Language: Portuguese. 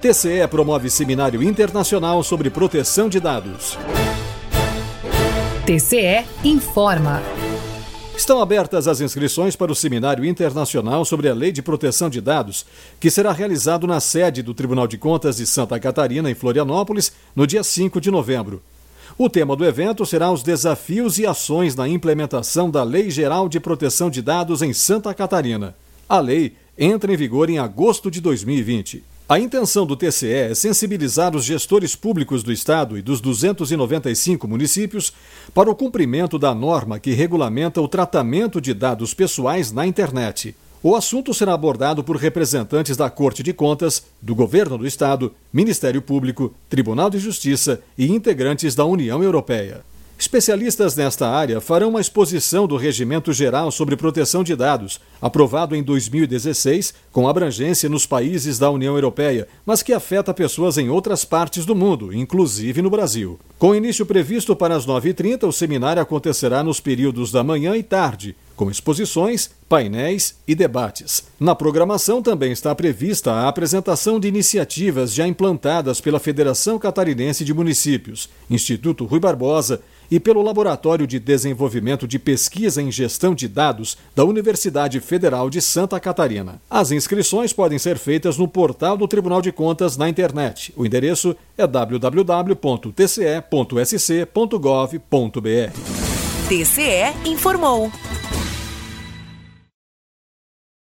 TCE promove seminário internacional sobre proteção de dados. TCE informa. Estão abertas as inscrições para o Seminário Internacional sobre a Lei de Proteção de Dados, que será realizado na sede do Tribunal de Contas de Santa Catarina, em Florianópolis, no dia 5 de novembro. O tema do evento será os desafios e ações na implementação da Lei Geral de Proteção de Dados em Santa Catarina. A lei entra em vigor em agosto de 2020. A intenção do TCE é sensibilizar os gestores públicos do Estado e dos 295 municípios para o cumprimento da norma que regulamenta o tratamento de dados pessoais na internet. O assunto será abordado por representantes da Corte de Contas, do Governo do Estado, Ministério Público, Tribunal de Justiça e integrantes da União Europeia. Especialistas nesta área farão uma exposição do Regimento Geral sobre Proteção de Dados, aprovado em 2016, com abrangência nos países da União Europeia, mas que afeta pessoas em outras partes do mundo, inclusive no Brasil. Com início previsto para as 9h30, o seminário acontecerá nos períodos da manhã e tarde, com exposições, painéis e debates. Na programação também está prevista a apresentação de iniciativas já implantadas pela Federação Catarinense de Municípios, Instituto Rui Barbosa e pelo Laboratório de Desenvolvimento de Pesquisa em Gestão de Dados da Universidade Federal de Santa Catarina. As inscrições podem ser feitas no portal do Tribunal de Contas na internet. O endereço é www.tce.sc.gov.br. TCE informou.